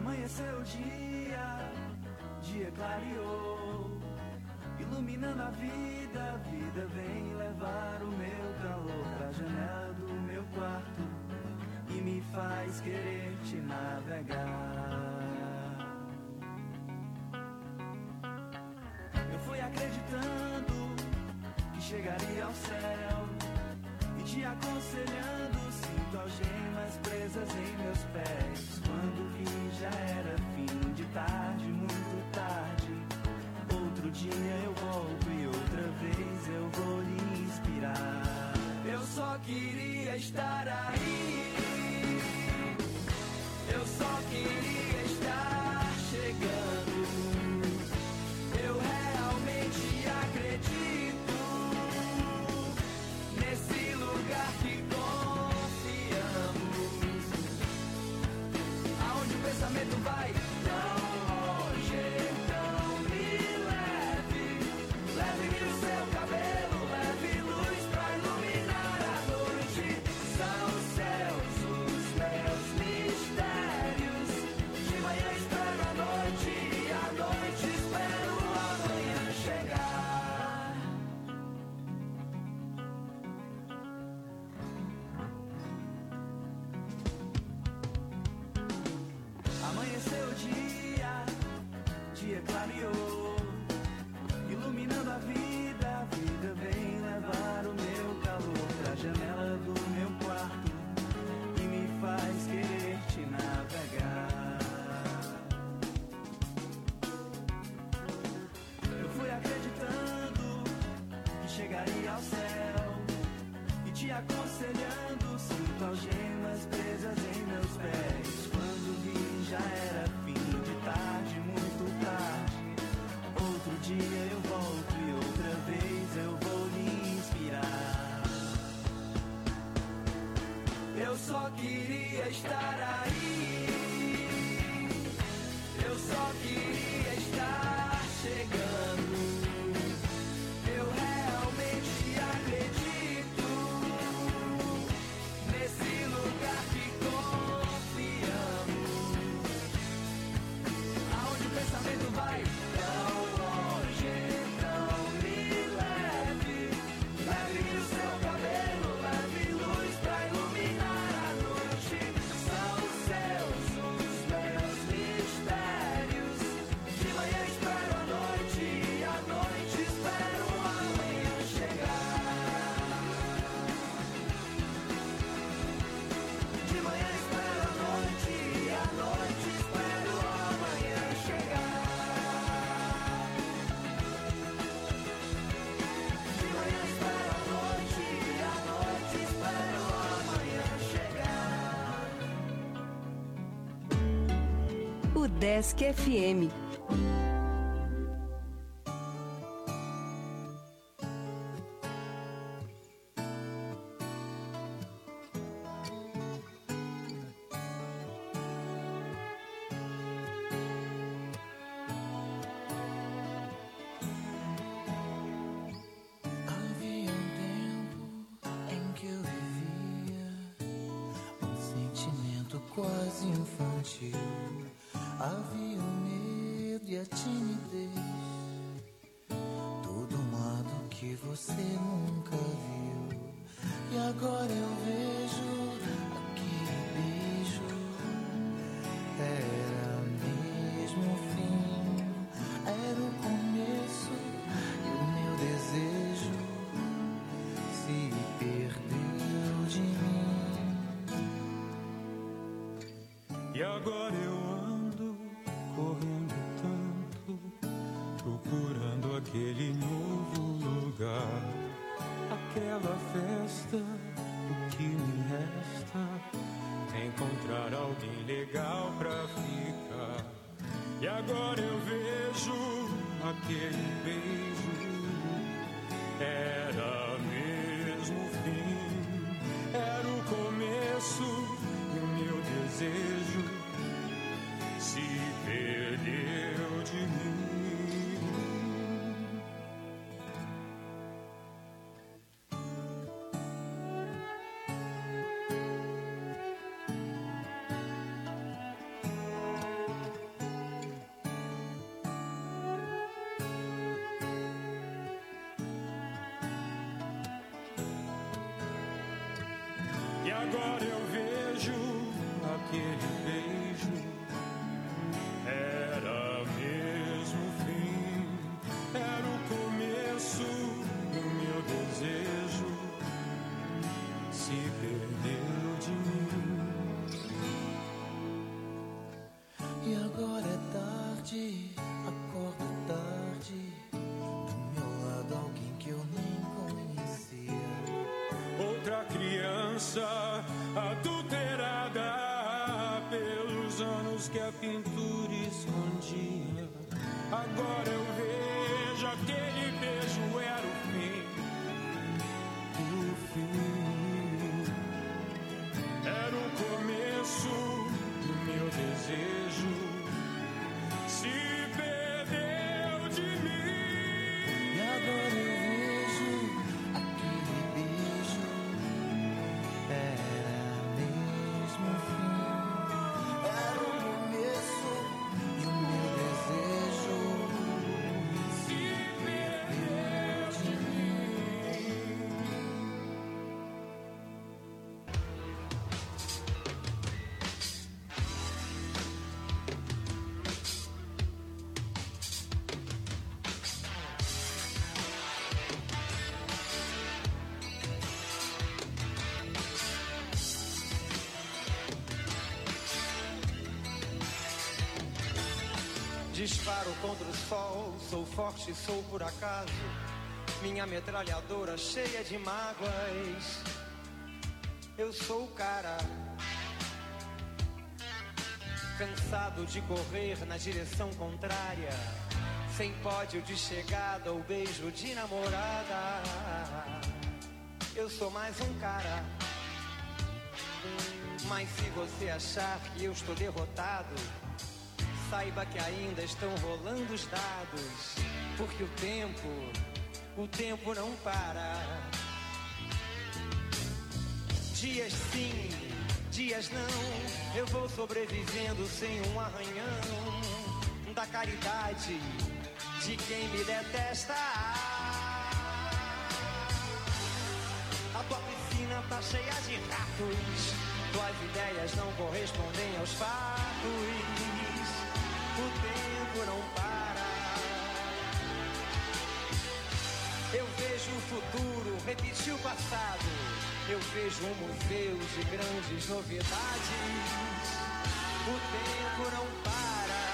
Amanheceu o dia clareou, iluminando a vida vem levar o meu calor pra janela do meu quarto e me faz querer te navegar. Eu fui acreditando que chegaria ao céu e te aconselhando, sinto algemas presas em meus pés. Quando vi já era fim de tarde, muito tarde. Outro dia eu volto e outra vez eu vou lhe inspirar. Eu só queria estar aí, eu só queria estar chegando. Eu realmente acredito nesse lugar que confiamos, aonde o pensamento vai tão longe, então me leve, leve-me no seu cabelo, leve luz pra iluminar a noite. São seus os meus mistérios, de manhã espero a noite e à noite espero amanhã chegar. Amanheceu o dia clareou, iluminando a vida vem levar o meu calor pra janela do meu quarto e me faz querer te navegar. Eu fui acreditando que chegaria ao céu e te aconselhando, sinto algemas presas em meus pés. Quando vi já era fim de tarde, muito tarde. Outro dia eu volto e outra vez eu vou lhe inspirar. Eu só queria estar aí, eu só queria estar chegando. Eu realmente acredito nesse lugar que confiamos, aonde o pensamento vai tão longe, então me leve, leve-me no seu cabelo, leve luz pra iluminar a noite. São seus os meus mistérios, de manhã espero a noite e à noite espero amanhã chegar. De manhã espero a noite e à noite espero amanhã chegar. De manhã espero a noite e à noite espero amanhã chegar. O Desk FM. Havia um tempo em que eu vivia um sentimento quase infantil. Havia o medo e a timidez, tudo um lado que você nunca viu. E agora eu vejo aquele beijo, era mesmo o fim, era o começo e o meu desejo se perdeu de mim. E agora eu ando correndo tanto, procurando aquele novo lugar, aquela festa. O que me resta é encontrar alguém legal pra ficar. E agora eu vejo aquele beijo, era mesmo o fim, era o começo e o meu desejo se perdeu de mim. agora eu vejo aquele beijo era mesmo o fim, era o começo do meu desejo, se perdeu de mim. E agora é tarde, acordo tarde, do meu lado alguém que eu nem conhecia. Outra criança adulterada pelos anos que a pintura escondia. Agora eu vejo aquele beijo era o fim, era o começo do meu desejo, se perdeu de mim. E agora eu vejo aquele beijo era mesmo o fim, era o começo e o meu desejo se perdeu de mim. Disparo contra o sol, sou forte, sou por acaso. Minha metralhadora cheia de mágoas. Eu sou o cara, cansado de correr na direção contrária, sem pódio de chegada ou beijo de namorada. Eu sou mais um cara. Mas se você achar que eu estou derrotado, saiba que ainda estão rolando os dados, porque o tempo não para. Dias sim, dias não, eu vou sobrevivendo sem um arranhão da caridade de quem me detesta. A tua piscina tá cheia de ratos, tuas ideias não correspondem aos fatos. O tempo não para. Eu vejo o futuro repetir o passado. Eu vejo um museu de grandes novidades. O tempo não para.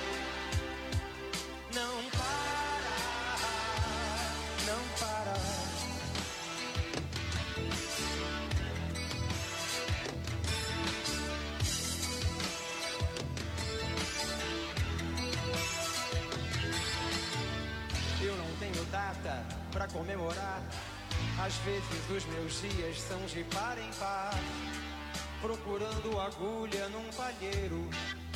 Não para. Não para. Eu não tenho data pra comemorar. Às vezes os meus dias são de par em par, procurando agulha num palheiro.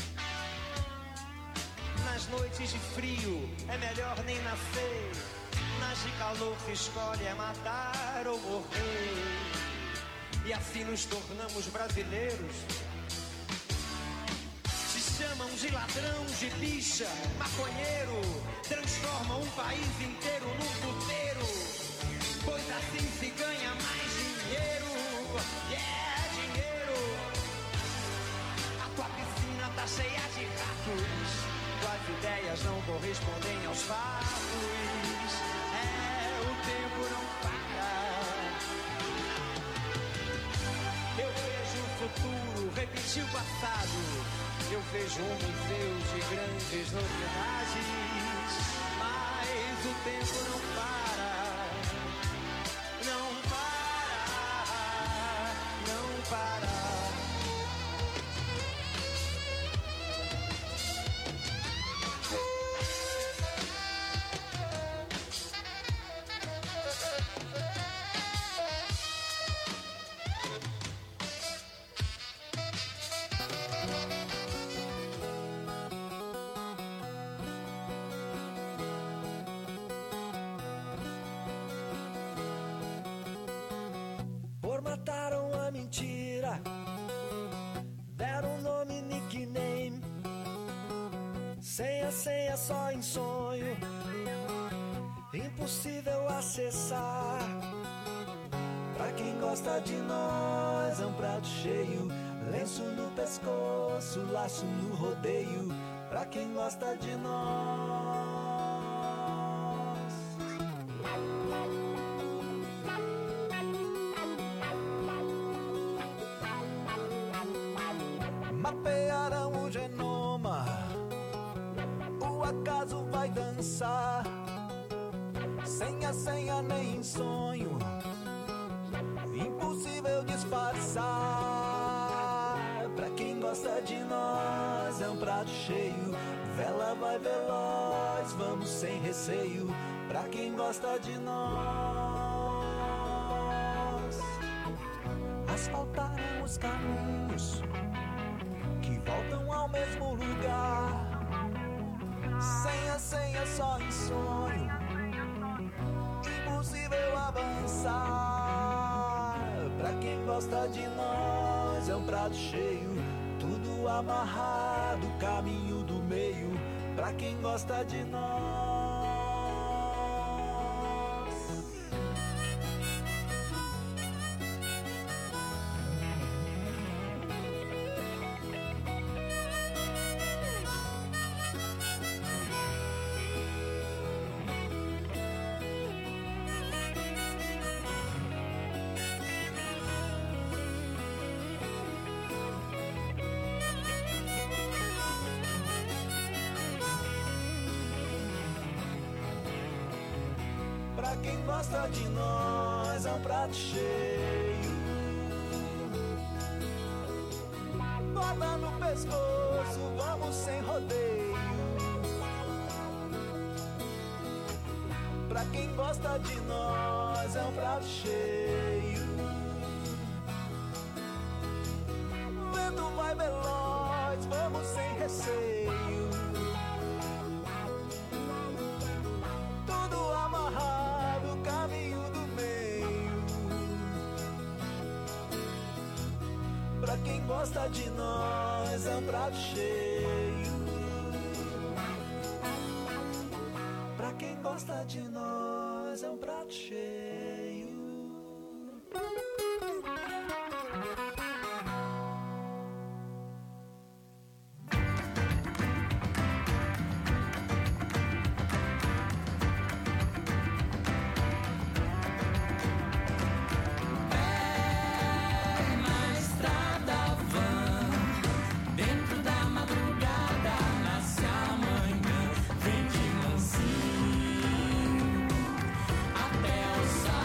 Nas noites de frio é melhor nem nascer. Nas de calor se escolhe é matar ou morrer. E assim nos tornamos brasileiros. Chamam de ladrão, de bicha, maconheiro. Transformam um país inteiro num puteiro, pois assim se ganha mais dinheiro. Yeah, dinheiro. A tua piscina tá cheia de ratos, tuas ideias não correspondem aos fatos. É, o tempo não para. Eu vejo o futuro repetir o passado. Eu vejo um museu de grandes novidades, mas o tempo não para, não para, não para. Mataram a mentira, deram nome, nickname, senha só em sonho, impossível acessar. Pra quem gosta de nós nós é um prato cheio. Lenço no pescoço, laço no rodeio, pra quem gosta de nós. Mapearam o genoma, o acaso vai dançar, sem a senha nem em sonho, impossível disfarçar. Pra quem gosta de nós é um prato cheio, vela vai veloz, vamos sem receio. Pra quem gosta de nós, asfaltaram os caminhos que voltam ao mesmo lugar, sem a senha só em sonho, impossível avançar. Pra quem gosta de nós é um prato cheio, tudo amarrado, caminho do meio. Pra quem gosta de nós. Pra quem gosta de nós é um prato cheio, corda no pescoço, vamos sem rodeio. Pra quem gosta de nós é um prato cheio, o vento vai veloz, vamos sem receio. Pra quem gosta de nós é um prato cheio. Pra quem gosta de nós é um prato cheio. Até o sol.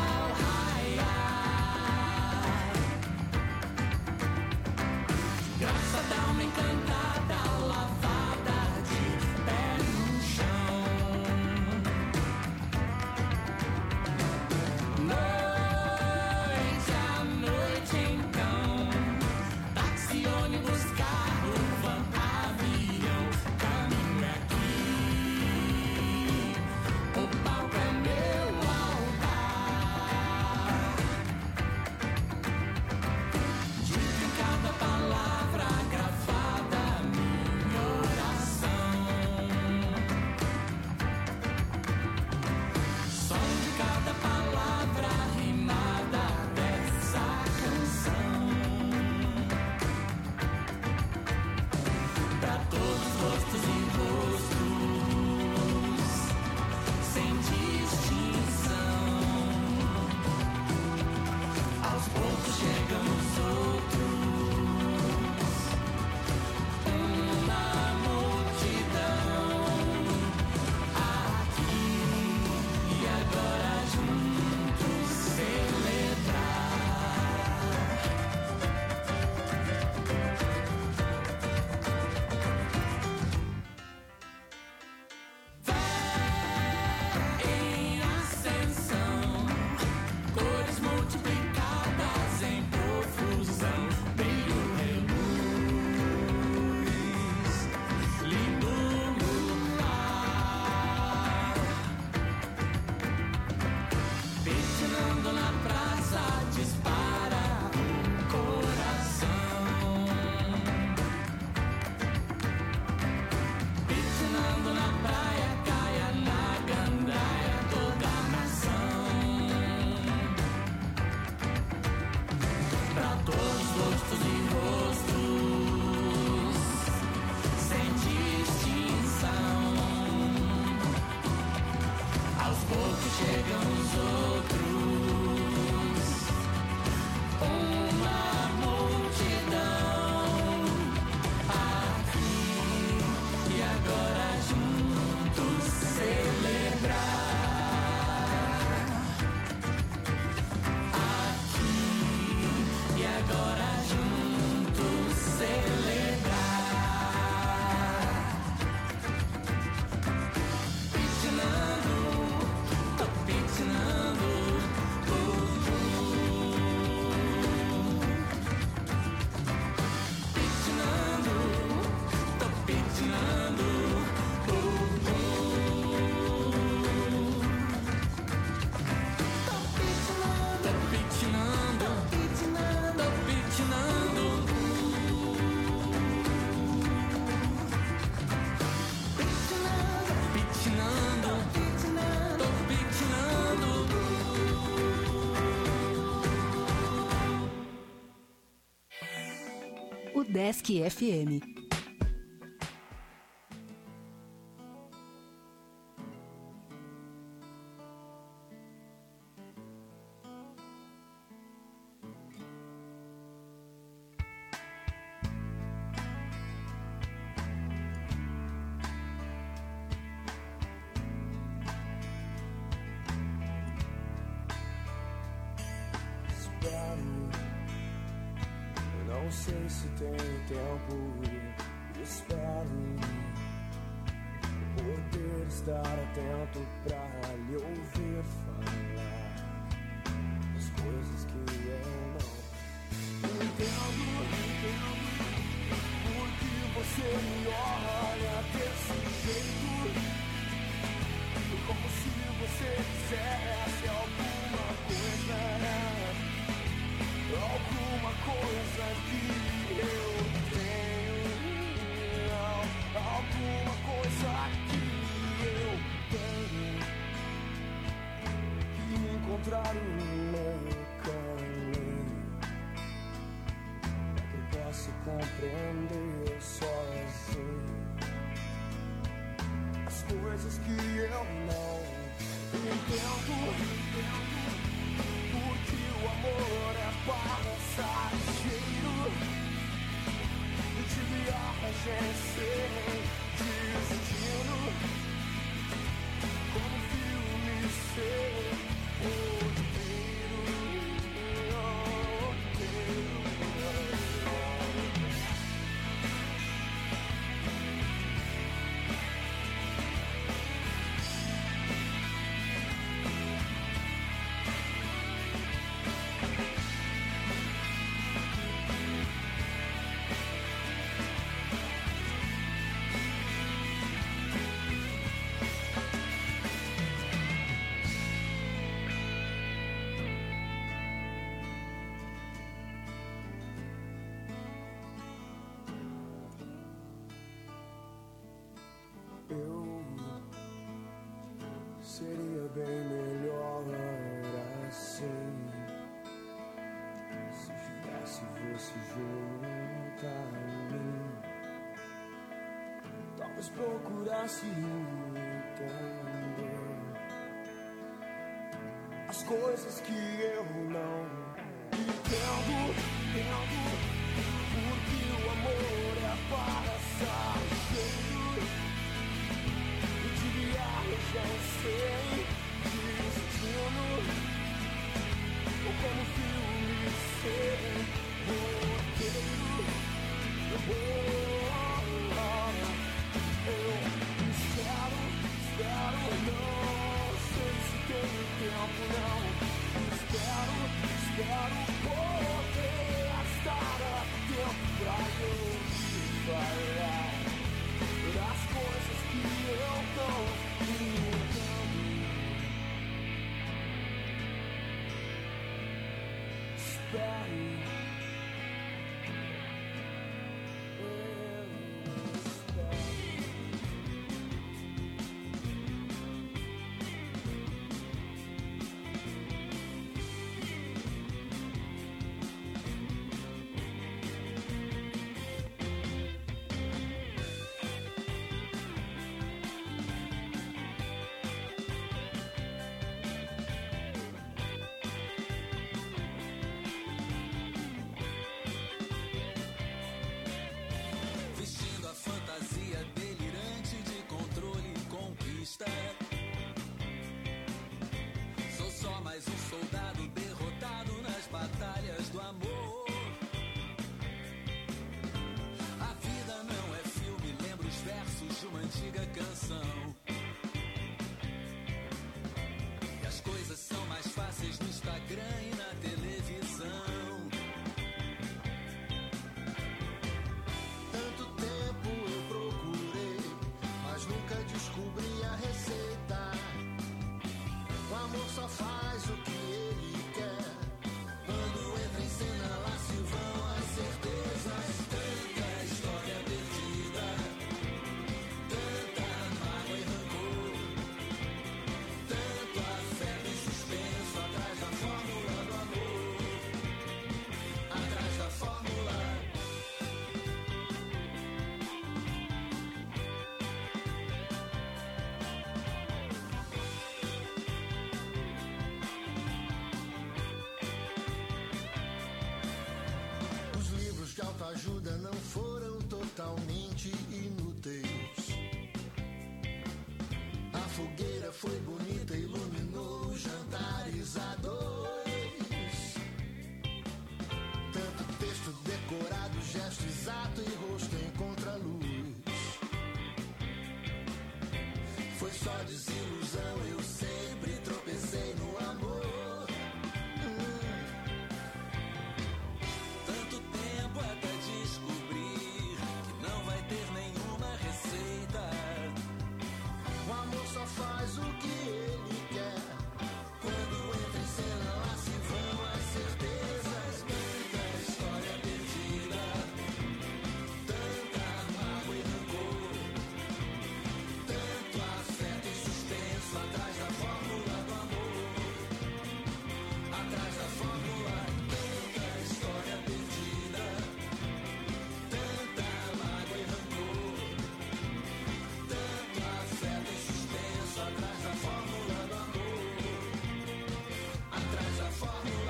UDESC FM. Não sei se tenho tempo, espero poder estar atento pra lhe ouvir falar das coisas que eu não entendo, porque você me olha desse jeito, como se você quisesse alguma coisa que eu tenho, alguma coisa que eu tenho, que encontrar o meu caminho, que eu possa compreender sozinho as coisas que eu não entendo, porque o amor é passageiro, de viagem sem destino, como filme sem roteiro. Seria bem melhor assim, se tivesse você junto a mim. Talvez procurasse entender as coisas que eu não entendo, porque o amor é passageiro, de viagem sem destino, ou como filme sem roteiro. Eu espero, não sei se tenho tempo, não. Espero poder estar a tempo pra eu te falar das coisas que eu não entendo. Espero. Sou só mais um soldado derrotado nas batalhas do amor. A vida não é filme, lembra os versos de uma antiga canção. E as coisas são mais fáceis no Instagram e na televisão. Tanto tempo eu procurei, mas nunca descobri a receita. O amor só faz o que ele quer. Quando entra em cena sua ajuda não foram totalmente inúteis. A fogueira foi bonita, iluminou jantares a dois. Tanto texto decorado, gesto exato e rosto em contraluz. Foi só desilusão, eu sempre tropecei no amor. Tanto tempo até descobrir que não vai ter nenhuma receita. O amor só faz o que ele quer. Quando entra em cena, lá se vão as certezas. Tanta história perdida, tanta mágoa e rancor, tanto afeto e suspenso atrás da fórmula do amor. Atrás da fórmula, tanta história perdida, tanta mágoa e rancor, tanto afeto e suspenso atrás da fórmula do amor. Atrás da fórmula.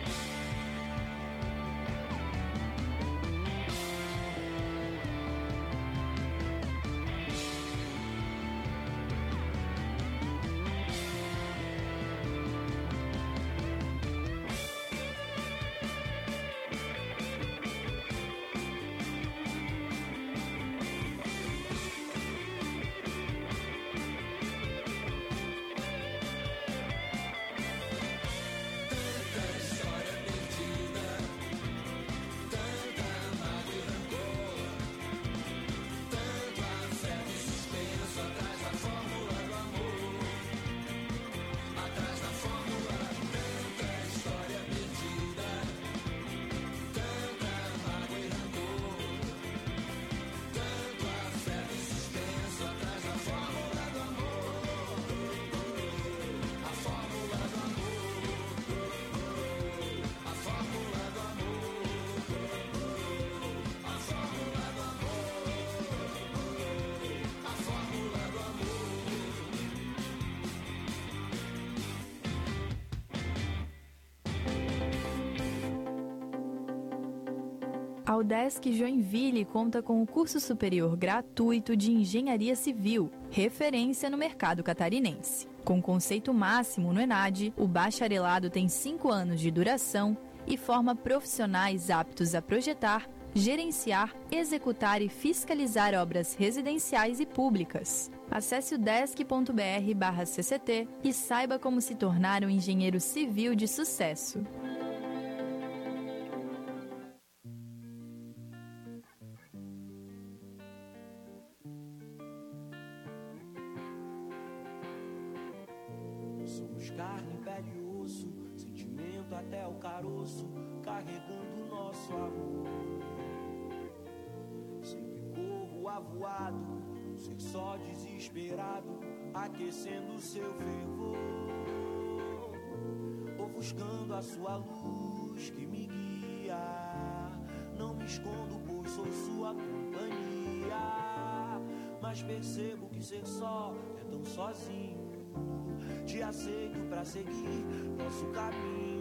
Tanta história perdida, tanta mágoa e rancor, tanto afeto e suspenso atrás da fórmula do amor. Atrás da fórmula, tanta história perdida, tanta mágoa e rancor, tanto afeto e suspenso atrás da fórmula do amor. A fórmula do amor. A fórmula do amor. A fórmula do amor. A fórmula do A UDESC Joinville conta com o curso superior gratuito de Engenharia Civil, referência no mercado catarinense. Com conceito máximo no ENAD, o bacharelado tem 5 anos de duração e forma profissionais aptos a projetar, gerenciar, executar e fiscalizar obras residenciais e públicas. Acesse udesc.br/cct e saiba como se tornar um engenheiro civil de sucesso. Somos carne, pele e osso, sentimento até o caroço, carregando nosso amor. Sempre corro avoado, ser só desesperado, aquecendo seu fervor, ofuscando a sua luz que me guia. Não me escondo, pois sou sua companhia, mas percebo que ser só é tão sozinho. Te aceito pra seguir nosso caminho.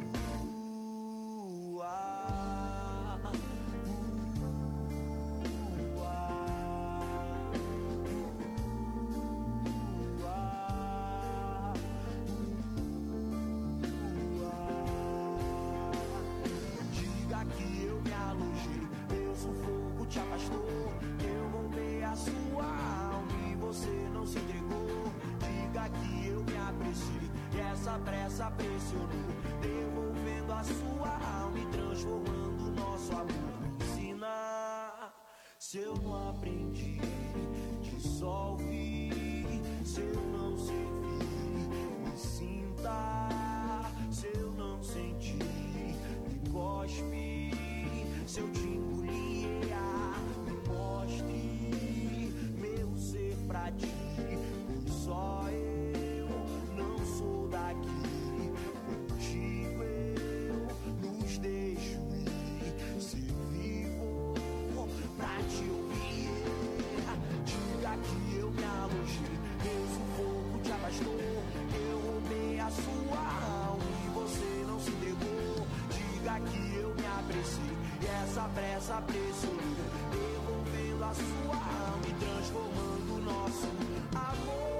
Diga que eu me alojei, meu sufoco te afastou, que eu roubei a sua alma e você não se entregou. Diga que eu me apreciei e essa pressa pressionou, devolvendo a sua alma e transformando o nosso amor. Me ensina, se eu não aprendi, dissolve, se eu não servi, me sinta, se eu não senti, me cospe, se eu te engolir, me mostre meu ser pra ti. Só eu não sou daqui, contigo eu nos deixo ir, ser vivo pra te ouvir. Diga que eu me alojei, meu sufoco te afastou, eu roubei a sua alma e você não se entregou. Diga que eu me aprecie. E essa pressa pressionou, devolvendo a sua alma e transformando o nosso amor.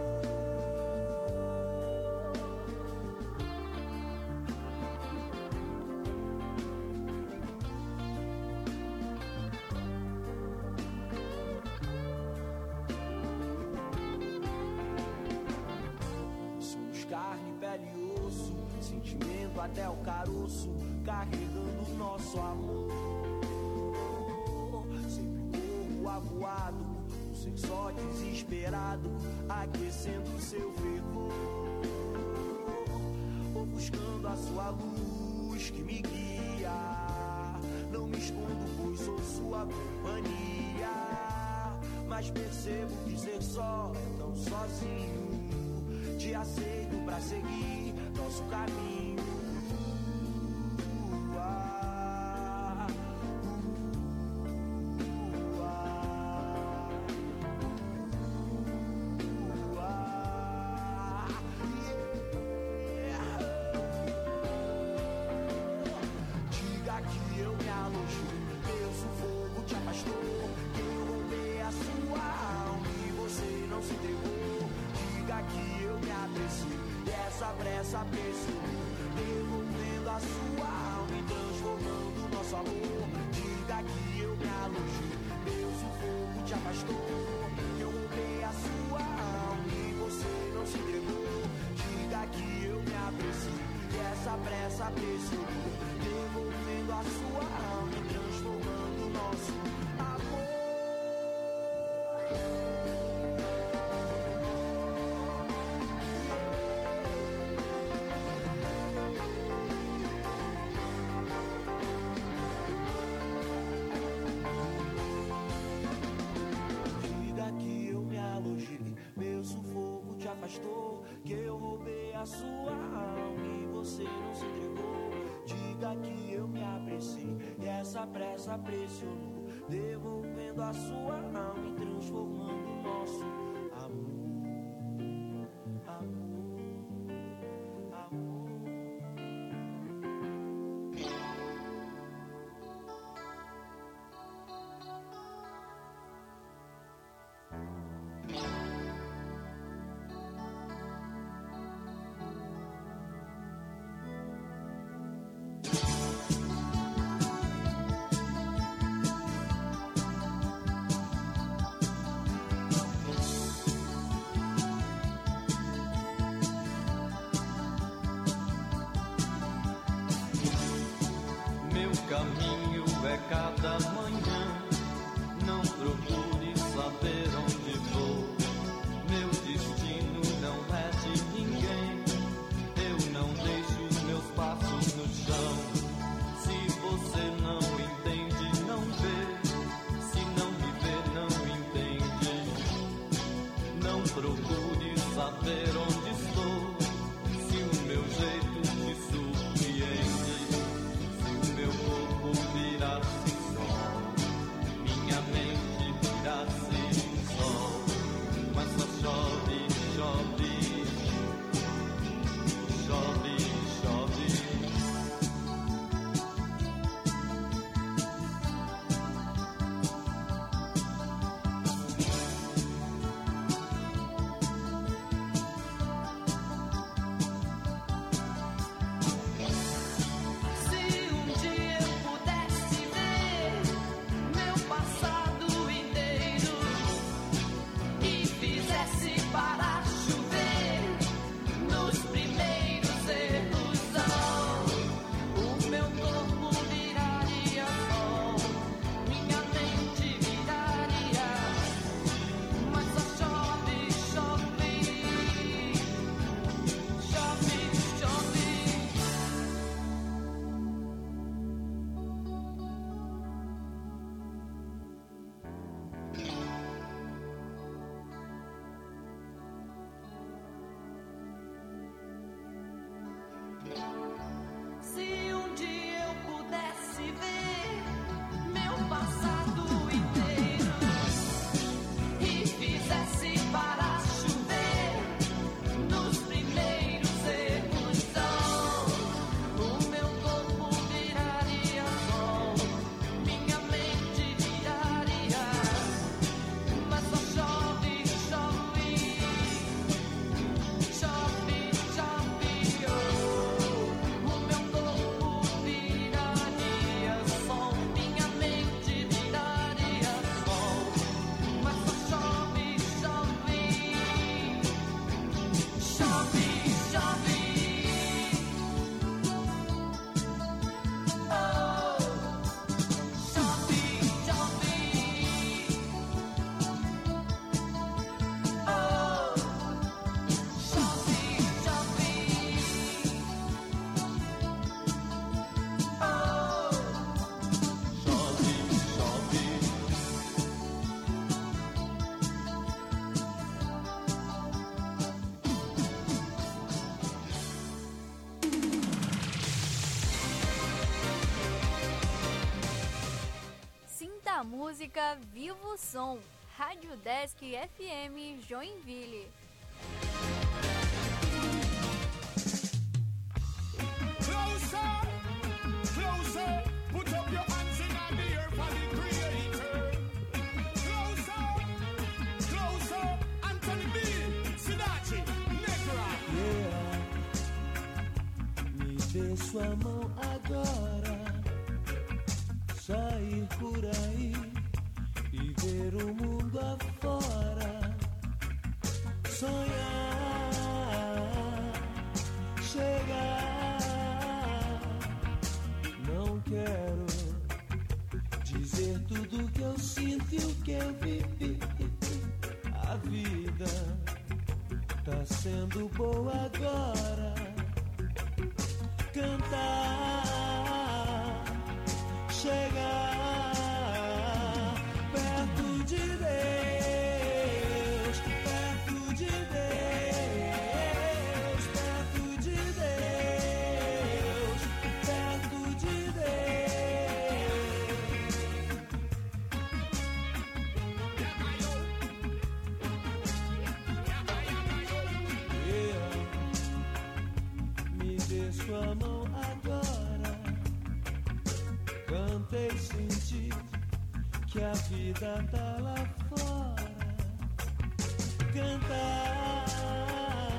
Carne, pele e osso, sentimento até o caroço, carregando o nosso amor. Sempre corro avoado, um ser só desesperado, aquecendo seu fervor. Vou buscando a sua luz que me guia, não me escondo pois sou sua companhia. Mas percebo que ser só é tão sozinho. Te aceito pra seguir nosso caminho. Diga que eu me alojei, meu sufoco te afastou, que eu roubei a sua alma e você não se entregou. Diga que eu me aprecie, e essa pressa pressionou, devolvendo a sua alma e transformando o nosso amor. Diga que eu me alojei, meu sufoco te afastou, que eu roubei a sua alma e você não se entregou. Diga que eu me aprecie, e essa pressa pressionou, devolvendo a sua alma e transformando o nosso amor. Afastou, que eu roubei a sua alma e você não se entregou. Diga que eu me apreciei e essa pressa pressionou, devolvendo a sua alma e transformando o nosso amor, amor, amor. Caminho é cada manhã, não procure saber onde vou. Meu destino não é de ninguém, eu não deixo os meus passos no chão. Se você não entende, não vê, se não me vê, não entende. Não procure saber onde estou, se o meu jeito te surpreende. Meu corpo vira-se sol, minha mente vira-se sol. a música Viva o Som, Rádio Desk FM Joinville. Closer, closer, put up your hands in the air for the Creator. Closer, closer, Anthony B, Sidachi, Negra. Me dê sua mão agora, sair por aí e ver o mundo afora, sonhar, chegar. Não quero dizer tudo que eu sinto e o que eu vivi. A vida tá sendo boa agora. Cantar, chegar perto de Deus, perto de Deus, perto de Deus, perto de Deus. Me dê sua mão agora. Cantei, senti que a vida tá lá fora. Cantar,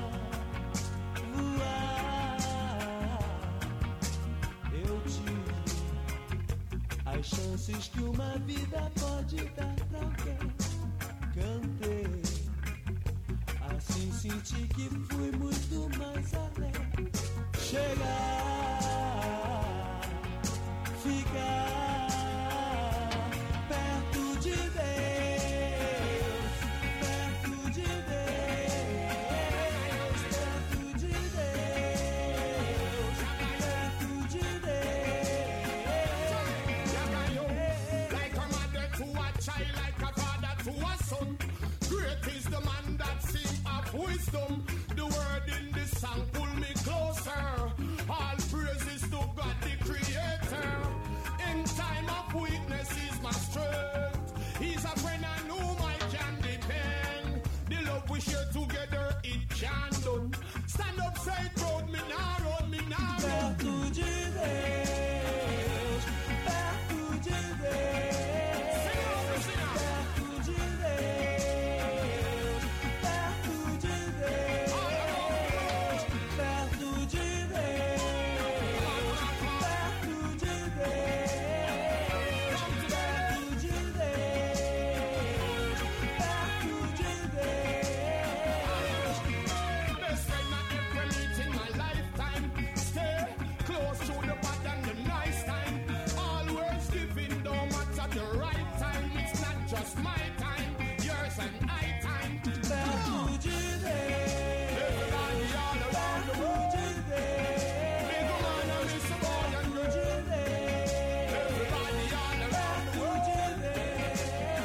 voar. Eu tive as chances que uma vida pode dar pra alguém. Cantei, assim senti que fui muito mais além. Chegar, ficar perto de Deus, perto de Deus, perto de Deus, perto de Deus. Like a mother to a child, like a father to a son. Great is the man that sing of wisdom. The word in this song pull me closer. All praises to God the Creator. In time of weakness He's my strength. He's a friend on whom I can depend. The love we share together, it can done. Stand up, say proud, me now run, me now run. Perto de Deus, perto de Deus, perto de Deus, perto de Deus, perto de Deus, perto de Deus, perto de Deus, perto de Deus. Best friend I ever meet in my lifetime. Stay close to the bad and the nice time. Always giving them at the right time. It's not just my time, yours and I time. Perto de Deus, Everybody all around the world. perto de Deus, Big man and Mr. Boy and perto girl. de Deus, Everybody all around the world. perto de Deus.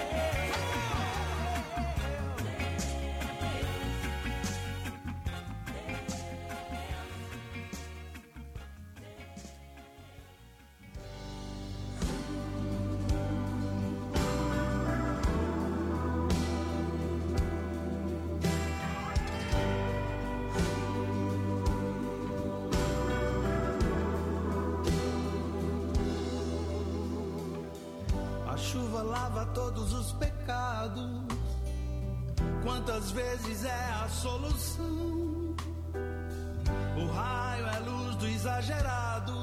A chuva lava todos os pecados. Quantas vezes é a solução? O raio é luz do exagerado.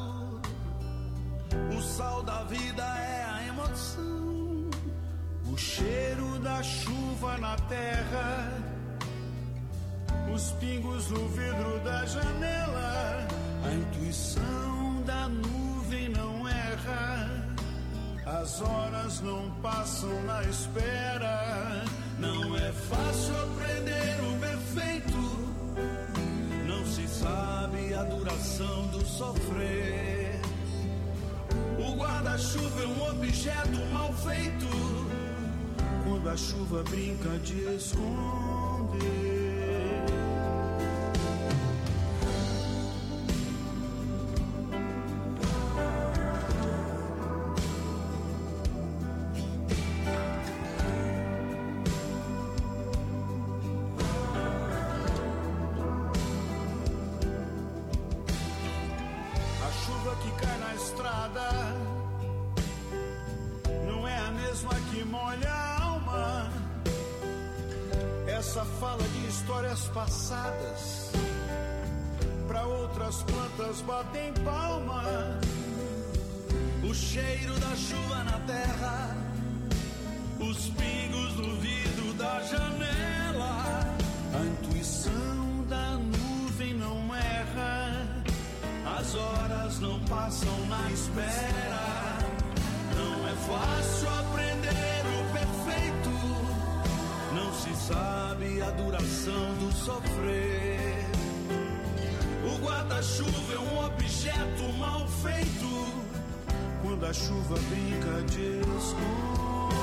O sal da vida é a emoção. O cheiro da chuva na terra. Os pingos no vidro da janela. A intuição da nuvem não erra. As horas não passam na espera. Não é fácil aprender o perfeito. Não se sabe a duração do sofrer. O guarda-chuva é um objeto mal feito. Quando a chuva brinca de esconder. que molha a alma. Essa fala de histórias passadas, pra outras plantas batem palma. O cheiro da chuva na terra, os pingos no vidro da janela. A intuição da nuvem não erra, as horas não passam na espera. Não é fácil aprender o perfeito, não se sabe a duração do sofrer. O guarda-chuva é um objeto mal feito, quando a chuva brinca de esconder.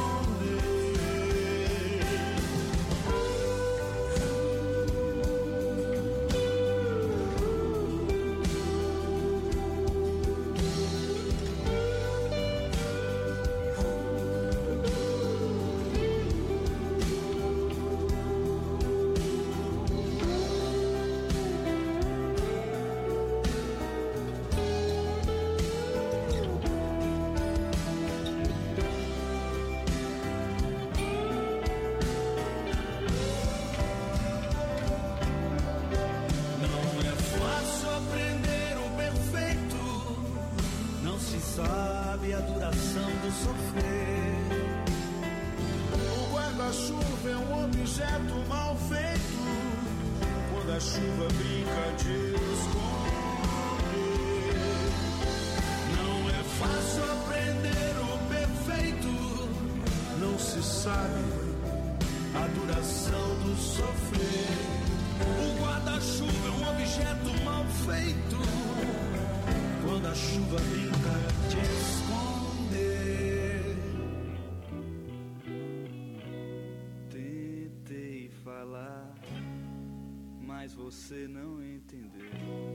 Você não entendeu.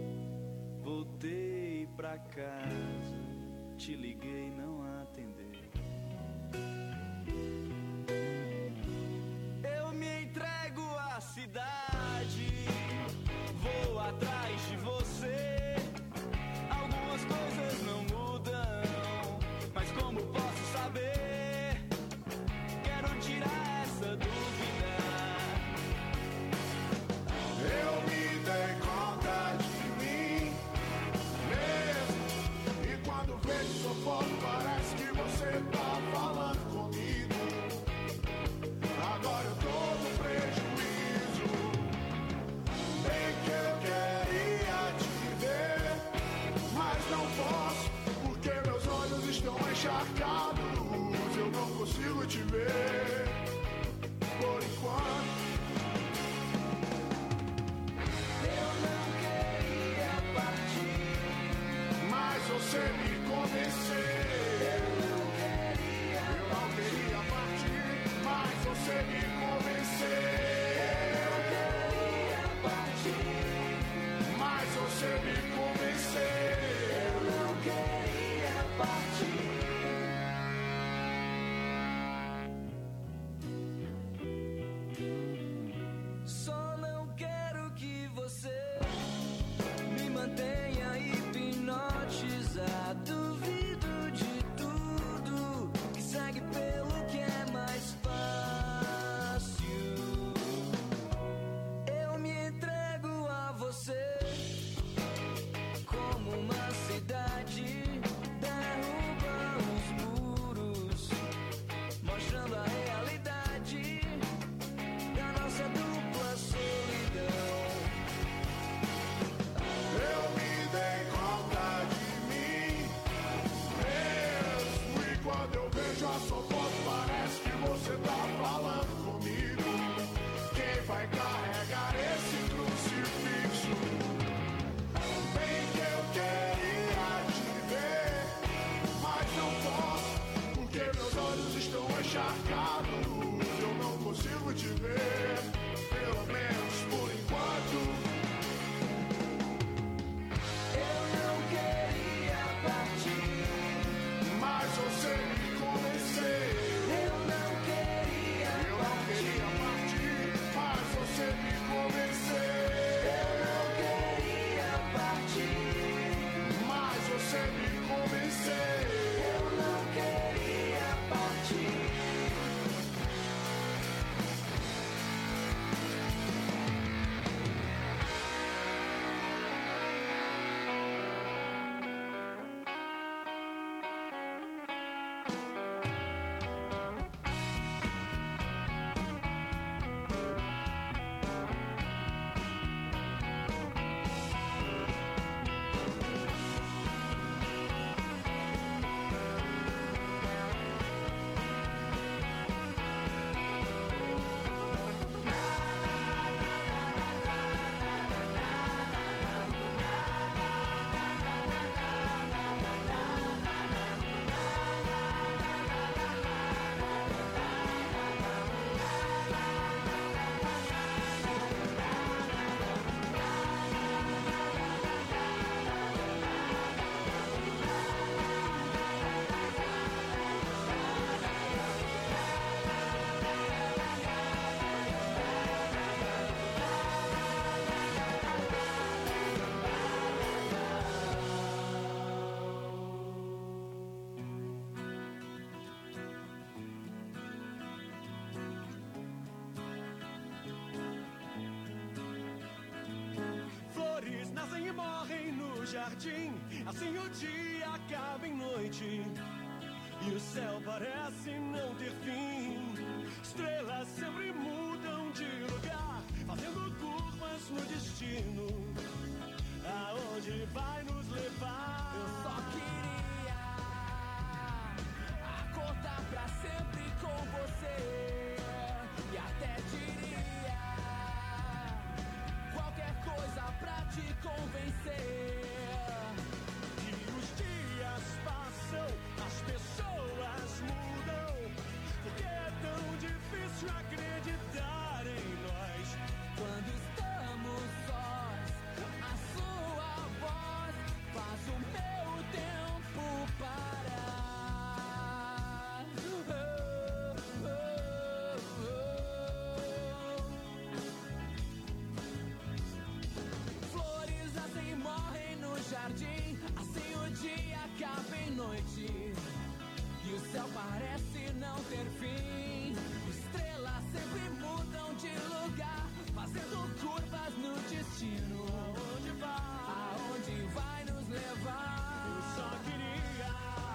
Voltei pra casa, te liguei, não atendeu. Eu me entrego à cidade, vou atrás de você. Algumas coisas não mudam, mas como posso saber? Quero tirar essa dúvida. Eu me dei conta de mim mesmo, e quando vejo sua foto parece que você tá falando comigo. Agora eu tô no prejuízo, bem que eu queria te ver, mas não posso, porque meus olhos estão encharcados, eu não consigo te ver, por enquanto. Você me convenceu. Eu não queria partir, mas você me convenceu. Eu não queria partir, mas você me convenceu. Eu não queria partir. Só não quero que você me mantenha hipnotizado. Duvido de tudo que segue pelo que é mais fácil. Eu me entrego a você como uma cidade derruba os muros, mostrando a realidade da nossa dupla solidão. Eu me dei conta de mim mesmo, e quando eu vejo a sua foto parece que você tá falando comigo. Quem vai carregar esse crucifixo? Bem que eu queria te ver, mas não posso, porque meus olhos estão encharcados, eu não consigo te ver, pelo menos por enquanto. Você me convenceu. Eu não queria partir, mas você me convenceu. Eu não queria partir, mas você me convenceu. Eu não queria partir. jardim, assim o dia acaba em noite e o céu parece não ter fim. Estrelas sempre mudam de lugar, fazendo curvas no destino. Aonde vai nos levar? Eu só queria acordar pra sempre com você. E até diria qualquer coisa pra te convencer. E os dias passam, as pessoas mudam. Porque é tão difícil acreditar em nós. Quando estamos sós, a sua voz faz o meu tempo parar. Flores nascem e morrem no jardim, assim o dia acaba em noite e o céu parece não ter fim. Estrelas sempre mudam de lugar, fazendo curvas no destino. Aonde vai nos levar? Eu só queria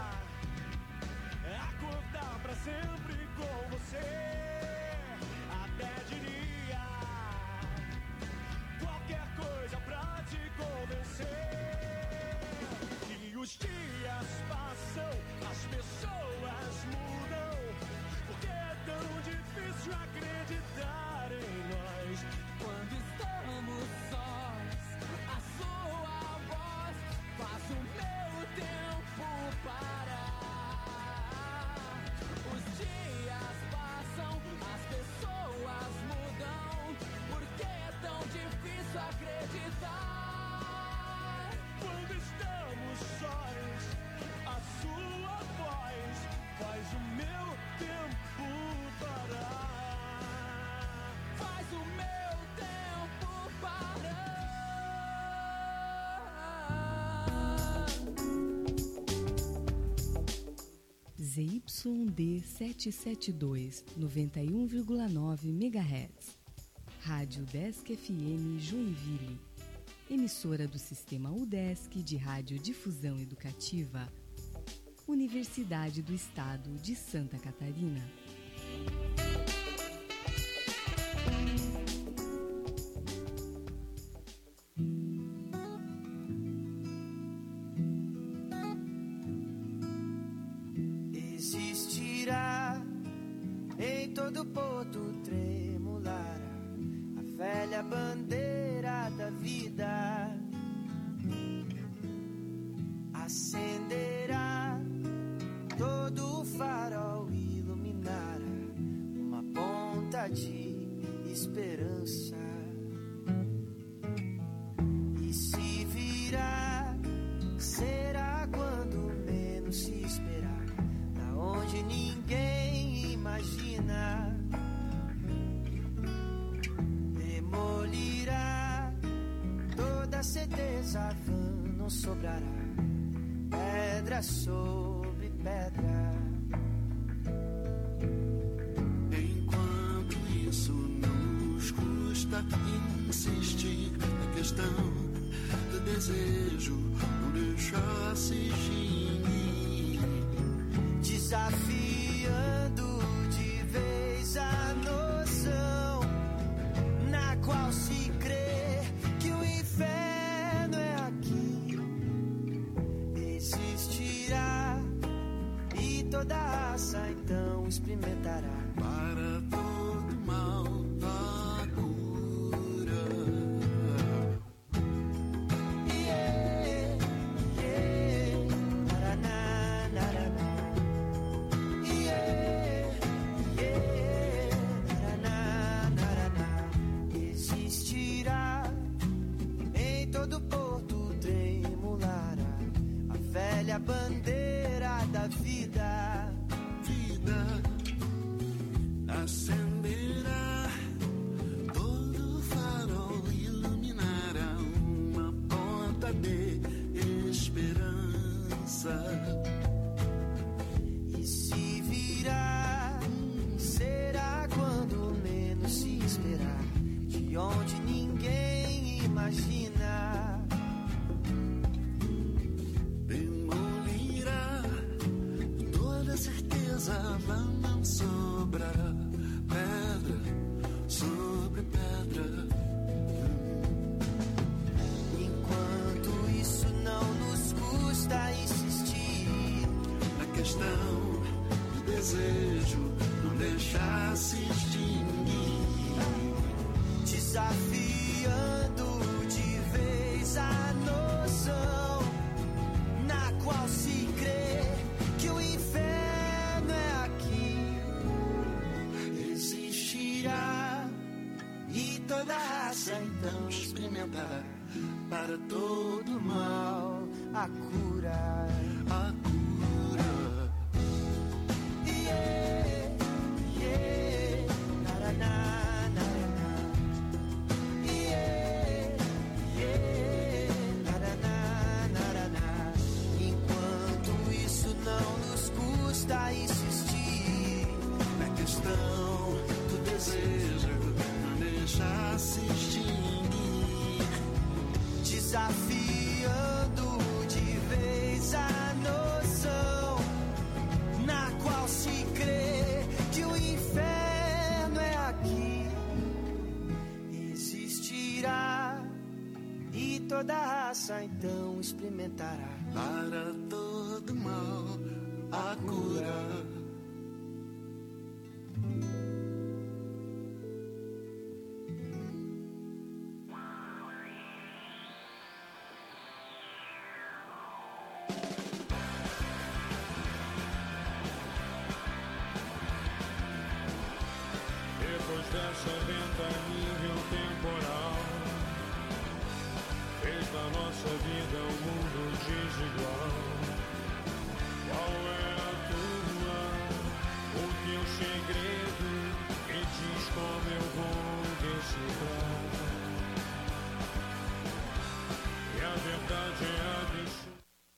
acordar pra sempre com você. Até diria qualquer coisa pra te convencer. E os dias passam, as pessoas mudam. Porque é tão difícil acreditar em nós. Quando estamos sós, a sua voz faz o meu tempo parar. Os dias passam, as pessoas mudam. Por que é tão difícil acreditar? Quando estamos sós, a sua voz faz o meu tempo parar. Faz o meu tempo parar. ZYD 772, 91,9 MHz. Rádio Udesc FM Joinville. Emissora do Sistema Udesc de Radiodifusão Educativa. Universidade do Estado de Santa Catarina. Existirá em todo porto tremular a velha bandeira da vida. Acenderá todo o farol, iluminará uma ponta de esperança. E se virá, será quando menos se esperar, da onde ninguém imagina. Demolirá toda certeza vã, não sobrará pedra sobre pedra. Enquanto isso não nos custa insistir na questão do desejo, não deixar se extinguir, desafiando de vez a noção na qual se crê que o inferno é aqui. Existirá e toda raça então experimentará para todo mal da cura. Yeah, yeah, naraná, naraná. Yeah, yeah, naraná, naraná. Existirá em todo porto tremulará a velha bandeira da vida. Acenderá todo farol, iluminará uma ponta de esperança. E se virá, será quando menos se esperar, de onde ninguém imagina. pesava, não sobrará pedra sobre pedra. Enquanto isso não nos custa insistir, A questão do desejo não deixar se extinguir, desafiando de vez a noção na qual se crê que o inferno é aqui. existirá, E toda raça então experimentará para todo mal mal a cura. a cura. Yeah, yeah, naraná, naraná. Yeah, yeah, naraná, naraná. Enquanto isso não nos custa insistir, Na questão do desejo não deixar se extinguir, desafiando de vez a noção na qual se crê que o inferno é aqui. Existirá e toda raça então experimentará para todo mal a cura. Depois dessa ventania temporal, fez da nossa vida um mundo desigual. Qual é a tua? O teu segredo? Me diz como eu vou decifrar. E a verdade é absurda.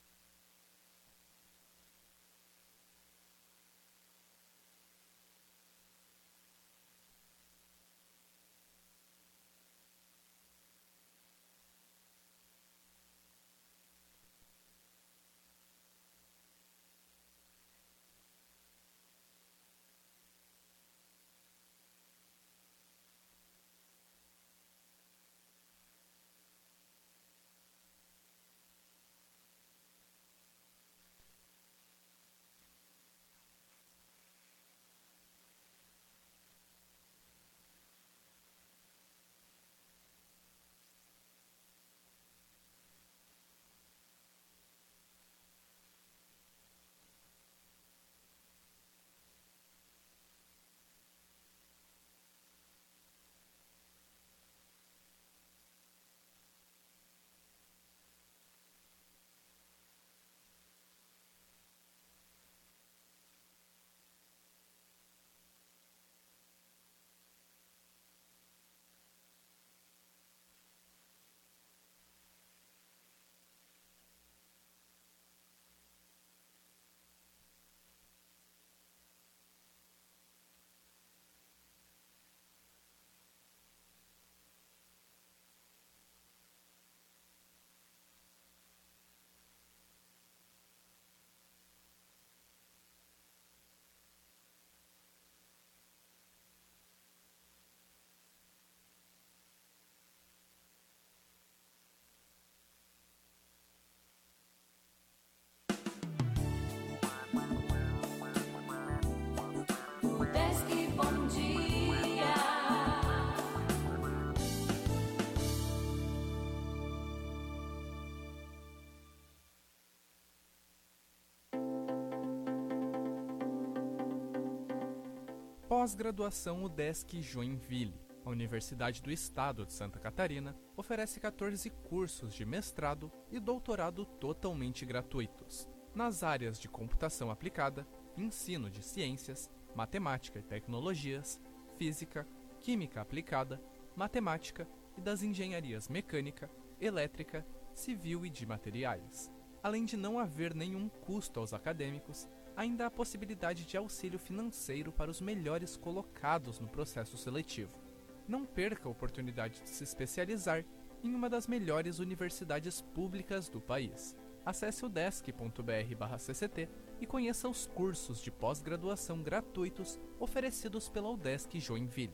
Pós-graduação UDESC Joinville. A Universidade do Estado de Santa Catarina oferece 14 cursos de mestrado e doutorado totalmente gratuitos, nas áreas de computação aplicada, ensino de ciências, matemática e tecnologias, física, química aplicada, matemática e das engenharias mecânica, elétrica, civil e de materiais. Além de não haver nenhum custo aos acadêmicos, ainda há possibilidade de auxílio financeiro para os melhores colocados no processo seletivo. Não perca a oportunidade de se especializar em uma das melhores universidades públicas do país. Acesse udesc.br/cct e conheça os cursos de pós-graduação gratuitos oferecidos pela UDESC Joinville.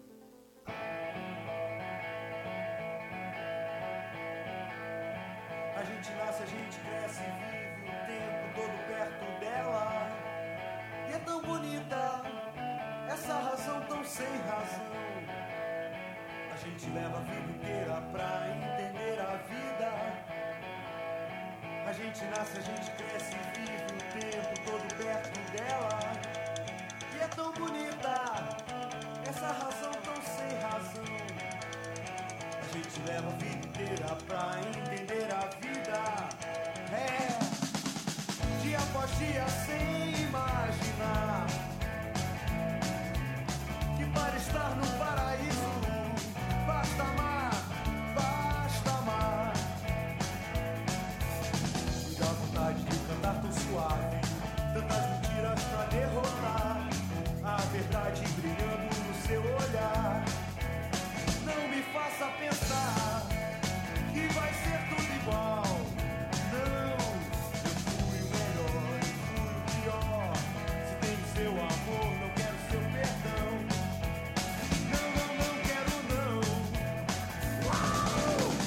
A gente nasce, a gente cresce e vive o tempo todo perto dela. E é tão bonita, essa razão tão sem razão. A gente leva a vida inteira pra entender a vida. A gente nasce, a gente cresce e vive o tempo todo perto dela. E é tão bonita, essa razão tão sem razão. A gente leva a vida inteira pra entender a vida. É, dia após dia sem imaginar que para estar no paraíso basta amar, basta amar. Me dá vontade de cantar tão suave, tantas mentiras pra derrotar a verdade brilhando no seu olhar. Não me faça pensar que vai ser tudo igual. Não, eu fui o melhor, eu fui o pior. Se tenho seu amor, não quero seu perdão. Não, não, não quero não. Uau!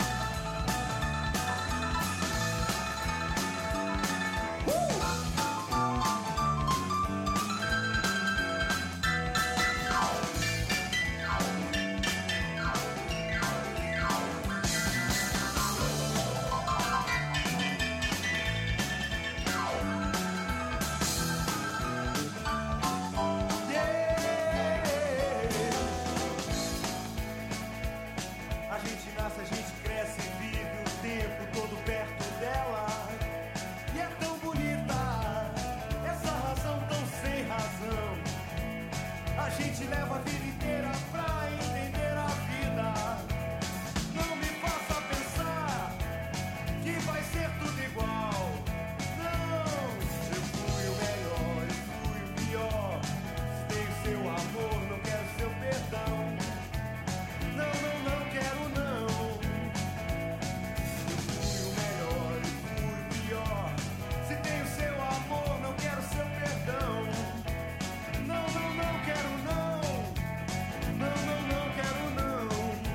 A gente nasce, a gente cresce e vive o tempo todo perto dela. E é tão bonita, essa razão tão sem razão. A gente leva a vida inteira pra entender a vida. Não me faça pensar que vai ser tudo igual. Não, eu fui o melhor, eu fui o pior. Se tenho seu amor, não quero seu perdão. Não, não, não quero não. Eu fui o melhor, eu fui o pior. Se tenho seu amor, não quero seu perdão. Não, não, não quero não. Não, não, não quero não.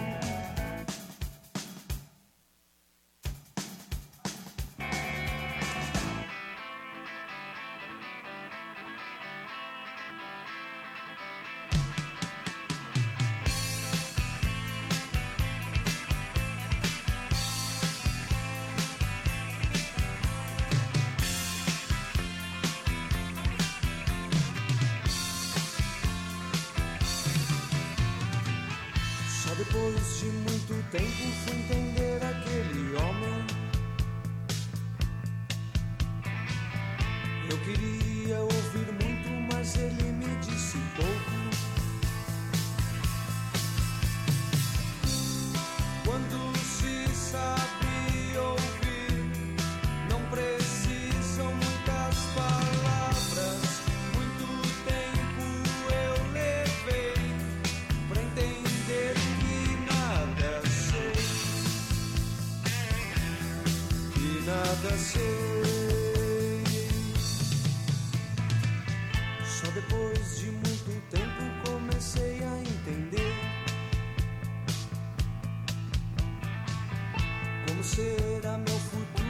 Só depois de muito tempo fui entender aquele homem. Eu queria ouvir muito, mas ele me disse pouco. Quando se sabe ouvir, não precisam muitas palavras. Muito tempo eu levei pra entender que nada sei, que nada sei. Só depois de muito tempo comecei a entender como será meu futuro.